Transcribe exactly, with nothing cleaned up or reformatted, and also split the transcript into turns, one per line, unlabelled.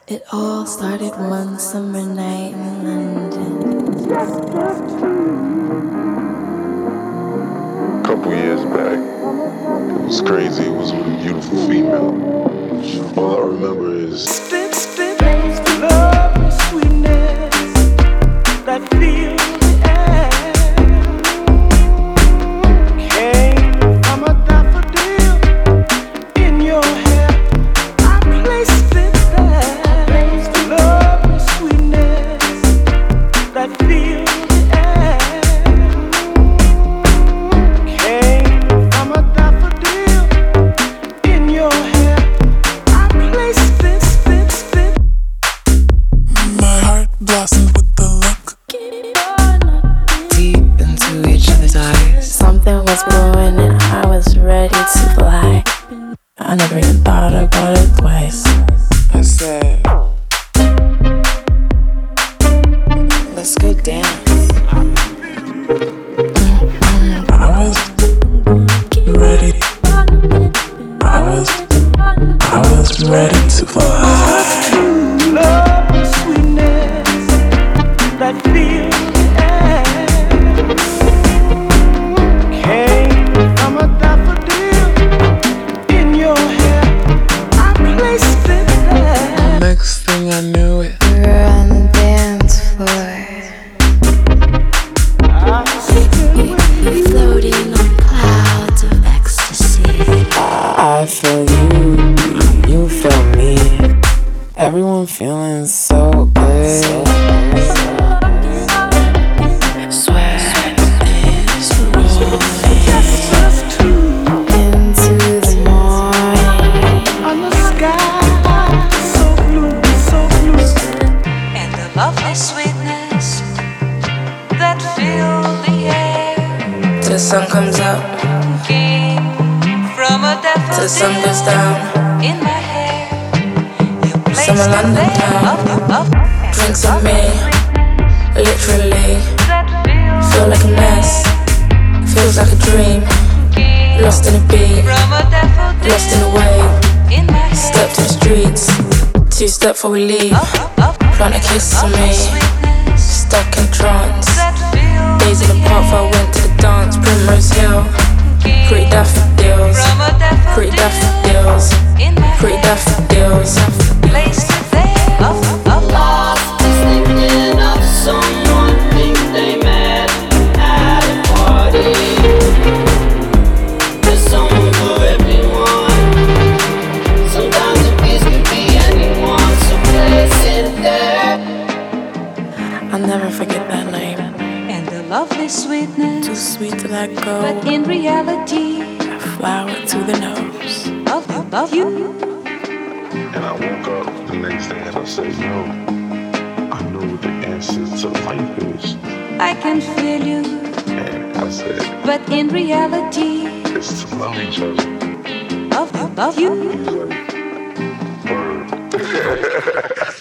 It all started one summer night in London.
A couple years back, it was crazy. It was with a beautiful female. All I remember is
spit, spit, love and sweetness that fills the air. Came from a daffodil in your hair. I placed it there. Love and sweetness that fills the air. Came from a daffodil in your hair. I placed it, spit, spit.
My heart blossomed with the look
Deep into each other's eyes. Something was brewing and I was ready to fly. I never even thought about it twice.
I said,
Let's go dance.
I was ready. I was, I was ready to fly.
Love and sweetness that fills the air. Came from a daffodil in your hair. I placed it there.
Next thing I knew it,
We were on the dance floor,
I'm still with you.
floating on clouds of ecstasy.
I feel you, you feel me. Everyone feeling so good.
Sweat is rolling
Just us two
into the morning.
on the sky, so blue, so blue.
And the lovely sweetness that filled the air
Till the sun comes up,
came from a
till the sun goes
daffodil
down.
in my hair. You placed
Summer
it
London
there,
town.
up, up, up, and
Drinks
the
with me,
lovely
literally.
that filled
Feel like a
the
mess, feels like a dream.
air.
Lost in a beat,
From a daffodil
lost in a wave.
in my hair.
Step to the streets, two step before we leave.
Up, up, up,
Plant a kiss on
lovely
me,
sweetness
stuck in trance.
that filled
Days in the
the
park
air.
before I went to the dance. Primrose Hill, pretty daffodils,
From a
pretty
daffodil
daffodils,
in my
pretty
hair.
daffodils.
Placed it there, up, up, up.
Thinking of someone think they met at a party. There's someone for everyone. Sometimes a piece could be anyone, so place it there.
I'll never forget that night.
And the lovely sweetness,
Too sweet to let go.
but in reality,
A flower to the nose.
of you, of you.
and I woke up the next day and I said, yo, I know what the answer to life is.
I can feel you,
And I said,
but in reality,
it's to love each other.
of you, of you.
He was like, word.